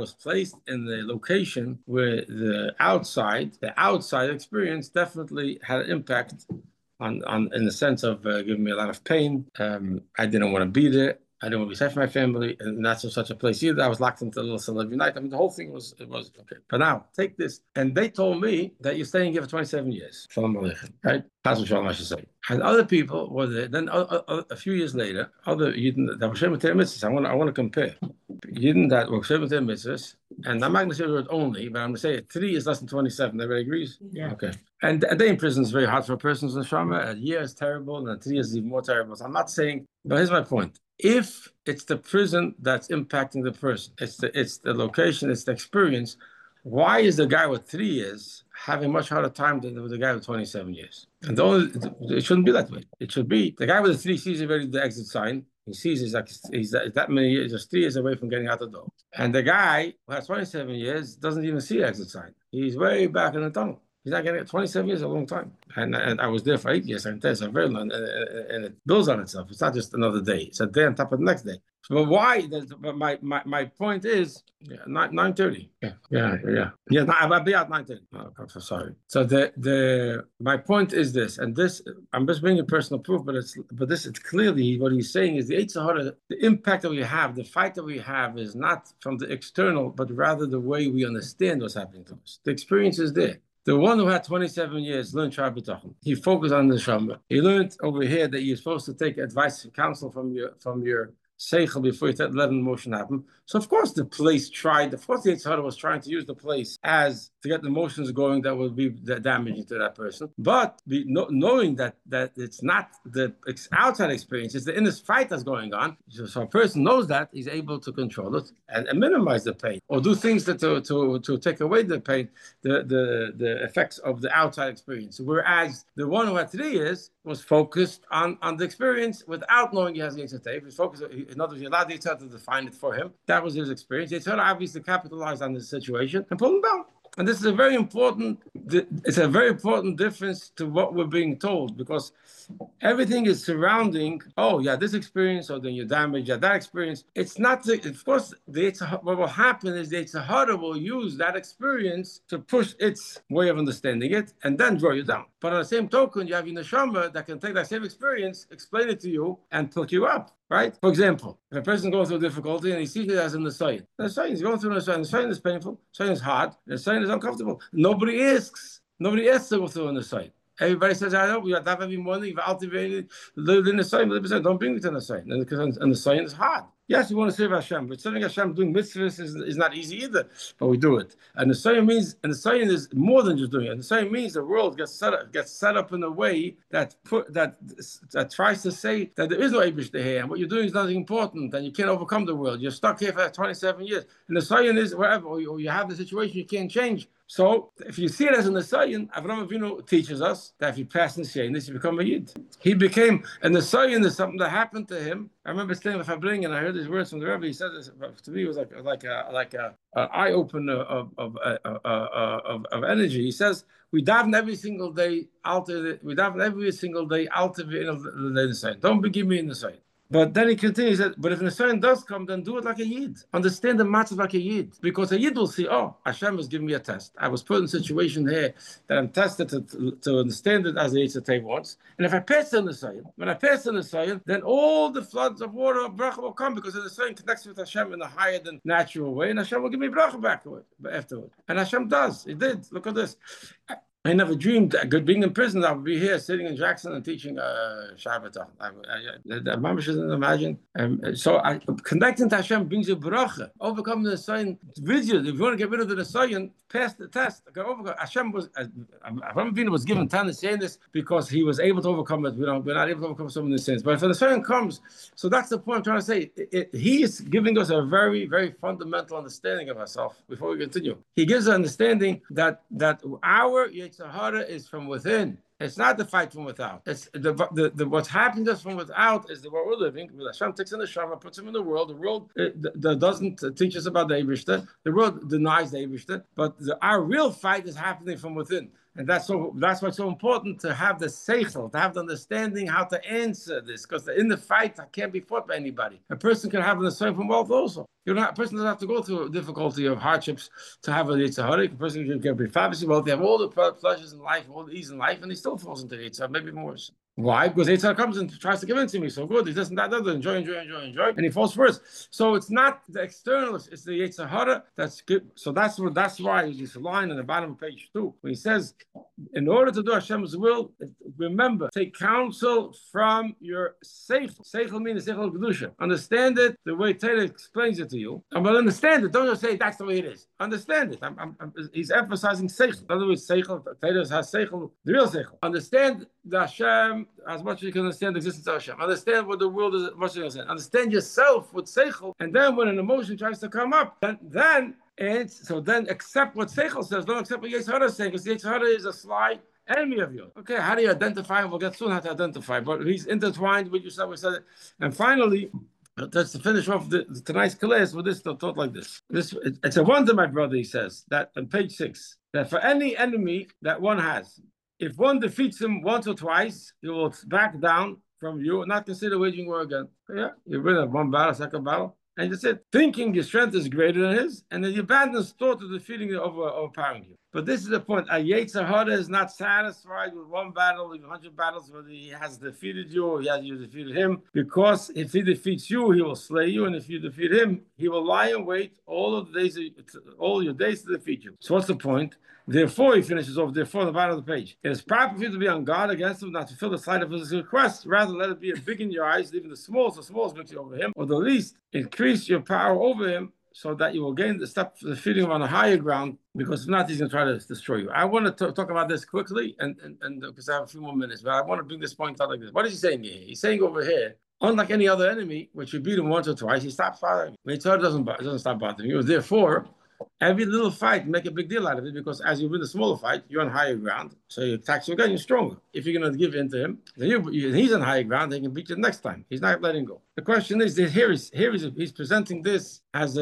location where the outside experience definitely had an impact on in the sense of giving me a lot of pain. I didn't want to be there. I didn't want to be safe for my family, and not such a place either. I was locked into a little cell every night. I mean, the whole thing was okay. But now, take this. And they told me that you're staying here for 27 years. Shalom Aleichem, right? Chas v'shalom, I should say. And other people were there. Then a few years later, other Yidden that were Shem Mitzvahs. I want to compare. Yidden that were Shem Mitzvahs, and I'm not going to say the word only, but I'm going to say 3 is less than 27. Everybody agrees? Yeah. Okay. And a day in prison is very hard for a person's neshama. A year is terrible, and 3 years is even more terrible. So I'm not saying, but here's my point. If it's the prison that's impacting the person, it's the location, it's the experience, why is the guy with 3 years having much harder time than the guy with 27 years? And it shouldn't be that way. It should be the guy with the 3 sees already the exit sign. He sees he's that many years, just 3 years away from getting out the door. And the guy who has 27 years doesn't even see the exit sign. He's way back in the tunnel. He's not getting it. 27 years is a long time. And I was there for 8 years. And it's a very long, and it builds on itself. It's not just another day. It's a day on top of the next day. But why? But my point is 9:30. Yeah. I'll be out 9:30. Oh, I'm so sorry. So my point is this, and this I'm just bringing personal proof, but this is clearly what he's saying is the Yetzer Hara, the impact that we have, the fight that we have is not from the external, but rather the way we understand what's happening to us. The experience is there. The one who had 27 years learned Shar B'tachon. He focused on the Shama. He learned over here that you're supposed to take advice and counsel from your seichel before you let an emotion happen. So of course the Yetzer Hara was trying to use the place as to get the emotions going that will be damaging to that person. But knowing that it's not the outside experience, it's the inner fight that's going on. So a person knows that, he's able to control it and minimize the pain, or do things to take away the pain, the effects of the outside experience. Whereas the one who had 3 years was focused on the experience without knowing he has the Yetzer Hara. He was focused. In other words, he allowed the Yetzer Hara to define it for him. That was his experience. Yetzer Hara obviously capitalized on the situation and pulled him down. And this is a very important difference to what we're being told, because everything is surrounding, this experience, or then you damage that experience. It's not, of course, what will happen is the Yetzer Hara will use that experience to push its way of understanding it and then draw you down. But on the same token, you have your neshama that can take that same experience, explain it to you, and pick you up. Right? For example, if a person goes through difficulty and he sees it as in the sign, he's going through the sign is painful, the sign is hard, the sign is uncomfortable. Nobody asks to go through in the sign. Everybody says, I know, we have to have every morning, you've live in the sign, don't bring me to the sign. And the sign is hard. Yes, we want to serve Hashem, but serving Hashem doing mitzvahs is not easy either, but we do it. And the Nisayon means, and the Nisayon is more than just doing it. And the Nisayon means the world gets set up in a way that tries to say that there is no Eibush here, and what you're doing is nothing important, and you can't overcome the world. You're stuck here for 27 years. And the Nisayon is wherever, or you have the situation you can't change. So if you see it as a Nisayon, Avraham Avinu teaches us that if you pass Nisayon, you become a Yid. He became a Nisayon is something that happened to him. I remember staying with Fabring and I heard these words from the Rebbe. He said this to me. It was like a eye opener of energy. He says we daven every single day. We daven every single day. Don't begin me in the sign. But then he continues that, but if an Nisayon does come, then do it like a Yid. Understand the matzah like a Yid. Because a Yid will see, oh, Hashem is giving me a test. I was put in a situation here that I'm tested to understand it as the Yetzer Tov wants. And if I pass the Nisayon, when I pass the Nisayon, then all the floods of water of bracha will come because the Nisayon connects with Hashem in a higher than natural way. And Hashem will give me bracha back afterward. And Hashem does. He did. Look at this. I never dreamed, being in prison, I would be here sitting in Jackson and teaching Shabbat. The Mama shouldn't imagine. So connecting to Hashem brings you bracha. Overcoming the Nisayon with you. If you want to get rid of the Nisayon, pass the test. Hashem was given 10 saying this because he was able to overcome it. We're not able to overcome some of the sins. But if the Nisayon comes, so that's the point I'm trying to say. He is giving us a very, very fundamental understanding of ourselves before we continue. He gives an understanding that our Yetzer Hara is from within. It's not the fight from without. It's what's happening just from without is the world we're living. Hashem takes in the Shama, puts him in the world. The world doesn't teach us about the Eibishter. The world denies the Eibishter. But our real fight is happening from within. And that's why it's so important to have the seichel, to have the understanding how to answer this. Because in the fight, that can't be fought by anybody. A person can have an assign from wealth also. A person doesn't have to go through a difficulty of hardships to have a Yetzer Hara. A person can be fabulously wealthy, have all the pleasures in life, all the ease in life, and he still falls into Yetzer Hara, maybe more. Why? Because Yetzer Hara comes and tries to give in to me. So good. He doesn't enjoy, and he falls first. So it's not the external, it's the Yetzer Hara that's good. So that's why this line on the bottom of page 2, when he says, in order to do Hashem's will, remember, take counsel from your seichel. Seichel means seichel kedusha. Understand it the way Taylor explains it to you. But understand it. Don't just say that's the way it is. Understand it. He's emphasizing seichel. In other words, seichel. Taylor has seichel, the real seichel. Understand the Hashem as much as you can understand the existence of Hashem. Understand what the world is as much as you can understand. Understand yourself with seichel, and then when an emotion tries to come up, then accept what seichel says. Don't accept what Yetzer Hara is saying, because Yetzer Hara is a sly enemy of yours. Okay, how do you identify? We'll get soon how to identify, but he's intertwined with yourself. We said it. And finally, that's to finish off tonight's class with this thought like this. It's a wonder, my brother, he says, that on page 6, that for any enemy that one has, if one defeats him once or twice, he will back down from you and not consider waging war again. Yeah, you win one battle, second battle, and that's it. Thinking your strength is greater than his, and then you abandon his thought to defeating you, overpowering you. But this is the point. A Yetzer Hara is not satisfied with one battle, even 100 battles, whether he has defeated you or you defeated him. Because if he defeats you, he will slay you, and if you defeat him, he will lie in wait all your days to defeat you. So what's the point? Therefore, he finishes off, therefore, on the bottom of the page. It is proper for you to be on guard against him, not to fulfill the slight of his request. Rather, let it be a big in your eyes, even the smallest makes you over him, or the least, increase your power over him, so that you will gain the feeling of on a higher ground, because if not, he's going to try to destroy you. I want to talk about this quickly, and because I have a few more minutes, but I want to bring this point out like this. What is he saying here? He's saying over here, unlike any other enemy, which you beat him once or twice, he stops bothering you. Yetzer Hara doesn't stop bothering you. Therefore, every little fight, make a big deal out of it, because as you win the smaller fight, you're on higher ground. So he attacks you again, you're stronger. If you're going to give in to him, then he's on higher ground, he can beat you next time. He's not letting go. The question is that he's presenting this as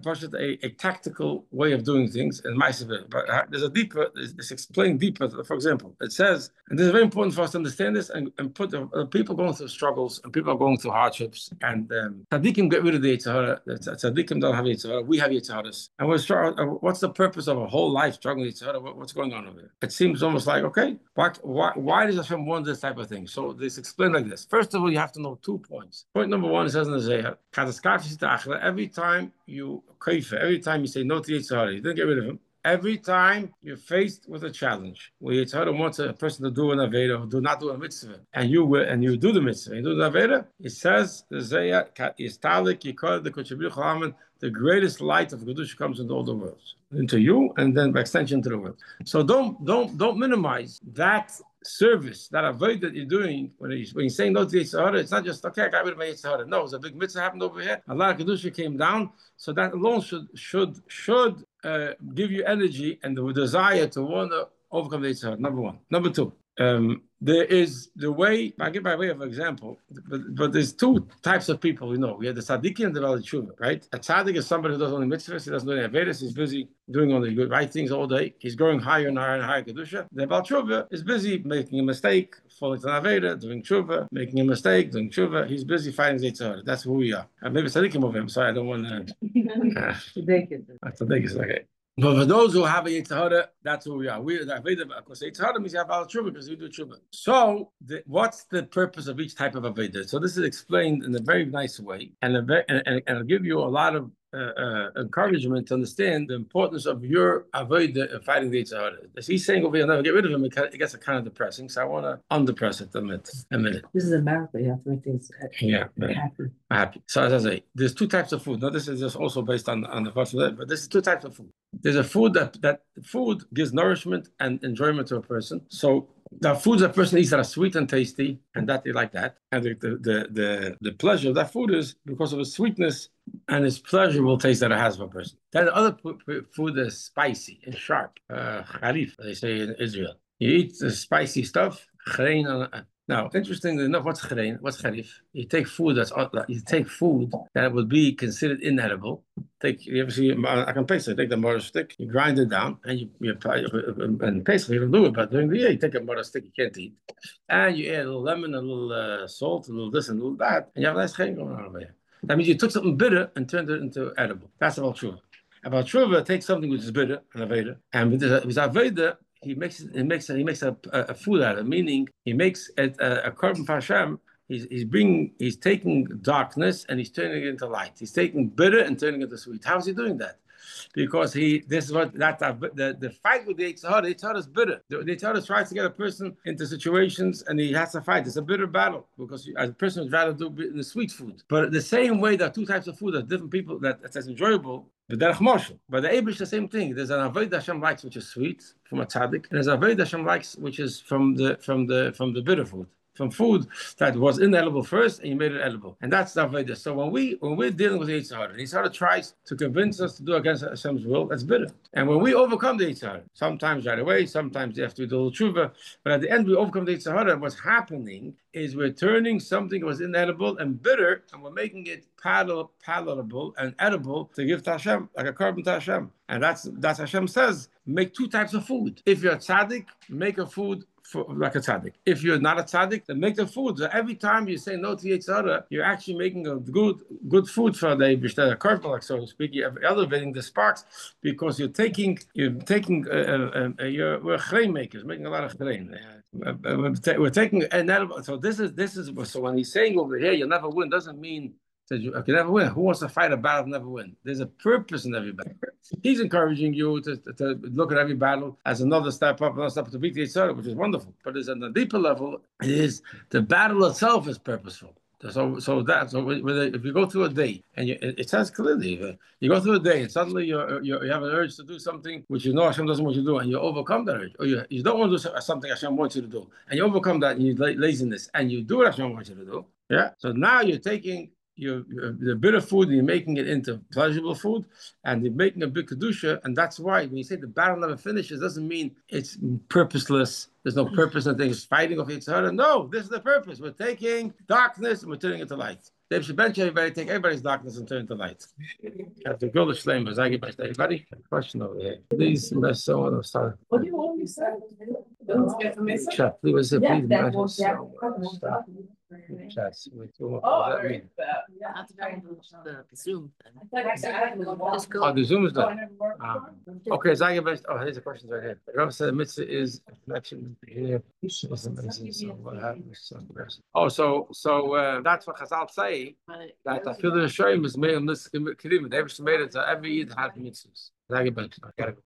a tactical way of doing things, and but there's it's explained deeper. For example, it says, and this is very important for us to understand this, and put people going through struggles, and people are going through hardships, and tzaddikim get rid of the Yetzer Hara. Tzaddikim don't have Yetzer Hara. We have Yetzer Haras. And what's the purpose of a whole life struggling with Yetzer Hara? What's going on over there? It seems almost like, okay, why does Hashem want this type of thing? So this explained like this. First of all, you have to know 2 points. Point number 1, it says in the Zohar, every time you kaifa, every time you say no to Yetzer Hara, you don't get rid of him. Every time you're faced with a challenge where Yetzer Hara wants a person to do an Aveda or do not do a mitzvah, and you do the mitzvah, you do the Aveda, it says the greatest light of Kedusha comes into all the worlds, into you, and then by extension to the world. So don't minimize that service, that avoid that you're doing when you're saying no to Yetzer Hara. It's not just okay, I got rid of my Yetzer Hara. No, it's a big mitzvah happened over here. A lot of Kedusha came down, so that alone should give you energy and the desire to want to overcome the Yetzer Hara. Number one. Number two. There is the way, I give by way of example, but there's two types of people we know. We have the tzaddikim and the Baalei Tshuva, right? A tzaddik is somebody who does only mitzvahs, he doesn't do any avedas, he's busy doing all the good right things all day. He's going higher and higher and higher Kedusha. The Baalei Tshuva is busy making a mistake, falling to an aveda, doing tshuva, making a mistake, doing tshuva. He's busy fighting the Yetzer Hara. That's who we are. And maybe tzaddikim over him, sorry, I don't want to... Tzaddik is okay. But for those who have a Yetzer Hara, that's who we are. We the Aveda, of course, Yetzer Hara means you have Baalei Tshuva because we do tshuva. So, what's the purpose of each type of Aveda? So this is explained in a very nice way, and I'll give you a lot of encouragement to understand the importance of your Aveda fighting the Yetzer Hara. As he's saying over here, never get rid of him, it gets kind of depressing. So I want to undepress it a minute. This is America. You have to make things happy. So as I say, there's two types of food. Now this is just also based on the first of that, but this is two types of food. There's a food that food gives nourishment and enjoyment to a person. So the foods a person eats that are sweet and tasty, and that they like that. And the pleasure of that food is because of its sweetness and its pleasurable taste that it has for a person. Then the other food is spicy and sharp. Harif, they say in Israel. You eat the spicy stuff. Now, interestingly enough, what's harif? You take food that would be considered inedible. You ever see I can paste it. Take the mortar stick, you grind it down, and and basically you don't do it. But during the year, you take a mortar stick you can't eat, and you add a little lemon, a little salt, a little this, and a little that, and you have a nice thing going on over here. That means you took something bitter and turned it into edible. That's about tshuva. About tshuva takes something which is bitter, an aveda, and with aveda, he makes a food out of it, meaning he makes a korban for Hashem. He's taking darkness and he's turning it into light. He's taking bitter and turning it into sweet. How is he doing that? Because the fight with the Yetzer Hara is bitter. The Yetzer Hara tries to get a person into situations and he has to fight. It's a bitter battle because a person would rather do the sweet food. But the same way there are two types of food that different people that's enjoyable. But the Eibush, the same thing. There's an Aved Hashem likes, which is sweet from a tzaddik, and there's an Aved Hashem likes, which is from the bitter food, from food that was inedible first, and you made it edible, and that's the Aved. So when we're dealing with the Yetzer Hara, and Yetzer Hara tries to convince us to do against Hashem's will, that's bitter. And when we overcome the Yetzer Hara, sometimes right away, sometimes after we do a little tshuva, but at the end we overcome the Yetzer Hara. What's happening is we're turning something that was inedible and bitter, and we're making it palatable and edible to give to Hashem, like a korban to Hashem. And that's Hashem says, make two types of food. If you're a tzaddik, make a food like a tzaddik. If you're not a tzaddik, then make the food. So every time you say no to Yetzer Hara, you're actually making a good food for the Eibush, a korban, like so to speak. You're elevating the sparks because we're grain makers, making a lot of grain. We're taking an edible. So this is so when he's saying over here, you'll never win, doesn't mean that you can never win. Who wants to fight a battle and never win? There's a purpose in every battle. He's encouraging you to look at every battle as another step up to beat the Yetzer Hara, which is wonderful. But it's on a deeper level. It is the battle itself is purposeful. So if you go through a day and it says clearly, you go through a day and suddenly you have an urge to do something which you know Hashem doesn't want you to do, and you overcome that urge, or you don't want to do something Hashem wants you to do, and you overcome that and you laziness and you do what Hashem wants you to do. Yeah. So now you're taking the bitter food and you're making it into pleasurable food, and you're making a big kedusha, and that's why when you say the battle never finishes, doesn't mean it's purposeless. There's no purpose in things fighting of Yetzer Hara. No, this is the purpose. We're taking darkness and we're turning it to light. They should bench everybody, take everybody's darkness and turn it to light. After go to Shleim, as I get back to everybody, question over here. Please, unless someone will start. What do you want me to say? Chat, please, please. Chats. Oh, the Zoom. Oh, the Zoom is done. Okay, so I get back. Oh, here's a question right here. The Rav said mitzvah is a connection here. So what happens? Oh, so that's what Chazal say, that I feel the Hashem is made on this Kedima. They made it so every Yid had mitzvahs. I get back.